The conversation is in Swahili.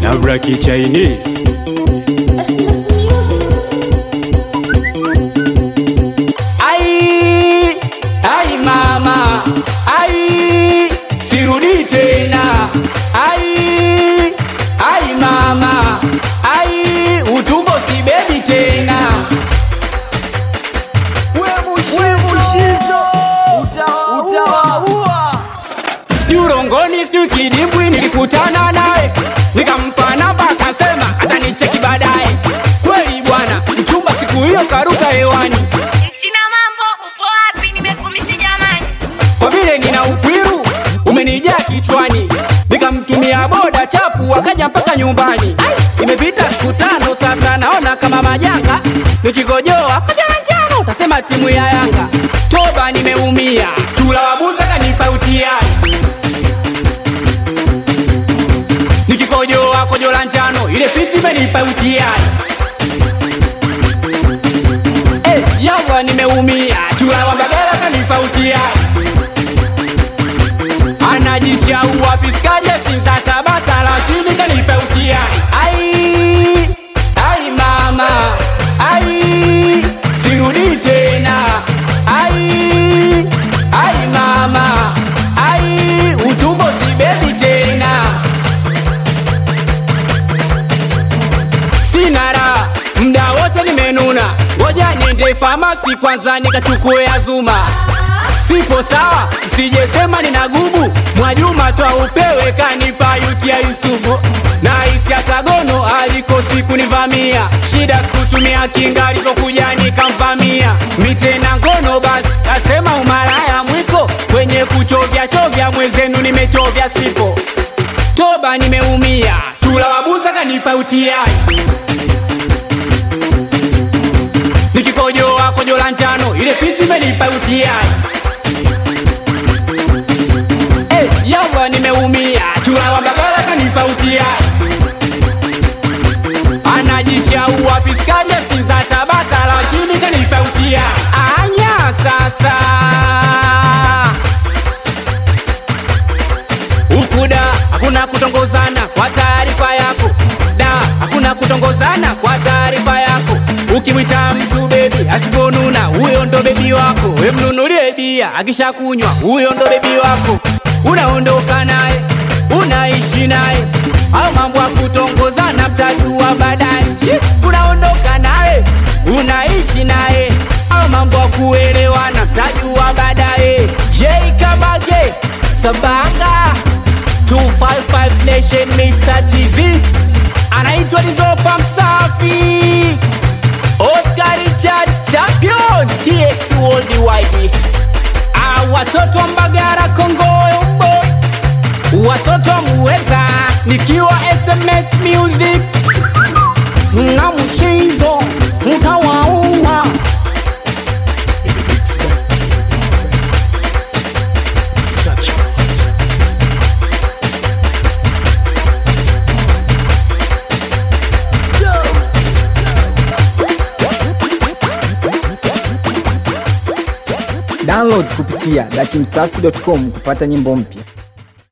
na Black Chinese. Ai mama, ai sirudi tena. Ai mama, ai utumbo si baby tena. We Mushizo utaua. Urongoni sijui kidimbwi nilikutana naye, nikampa namba akasema atanicheki baadaye. Kweli bwana, mchumba siku hiyo karuka hewani. China mambo upo wapi, nimekumisi jamani. Kwa vile nina ukwiru umenijaa kichwani, nikamtumia boda chapu akaja mpaka nyumbani. Imepita siku 5 sasa naona kama majanga, nikigojoa kwa njano utasema timu ya Yanga. Toba nimeumia, chula wabuza kanipa utiai. Nikikojoa kojo la njano ile pisi imenipa utiai. Yawa nimeumia, chula wa Mbagala kanipa utiai. Anajishaua piskaje sinza Tabata lakini kanipa utiai. Ai mama, ai sirudi tena. Ai mama, ai utumbo si baby tena. Sinara mda wote nimenuna, ngoja niende famasi kwanza nikachukue Azuma. Sipo sawa, sijesema nina gubu, Mwajuma toa upewe kanipa yuti ya Yusufu. Na isi ya Kagono aliko siku nivamia, shida kutumia kinga alikokuja nikamvamia. Mitena ngono basi, asema umalaya mwiko, kwenye kuchovya chovya mwenzenu nimechovya sipo. Toba nimeumia, chula wabuza kanipa utiai. Nikikojoa kojo la njano ile pisi imenipa utiai. Yawa nimeumia, chula wa Mbagala kanipa utiai. Anajishaua piskaje sinza Tabata lakini kanipa utiai. Anya sasa ukuda hakuna kutongozana kwa taarifa yako. Da hakuna kutongozana kwa taarifa yako. Ukimwita mtu baby asiponuna, huyo ndo baby wako. We mnunulie bia akishakunywa, huyo ndo baby wako. Unaondoka naye, unaishi naye, au mambo ya kutongozana mtajua baadaye. Unaondoka naye, unaishi naye, au mambo ya kuelewana mtajua baadaye. J Kabage Sabanga 255 Nation Mr. TV anaitwa Lizopa Msafi. Oscar Richard Champion TX Worldwide. Watoto wa Mbagala Kongoyo boy, watoto muweza nikiwa SMS Music na Mushizo mtawauma. Download kupitia dachimsafi.com kupata nyimbo mpya.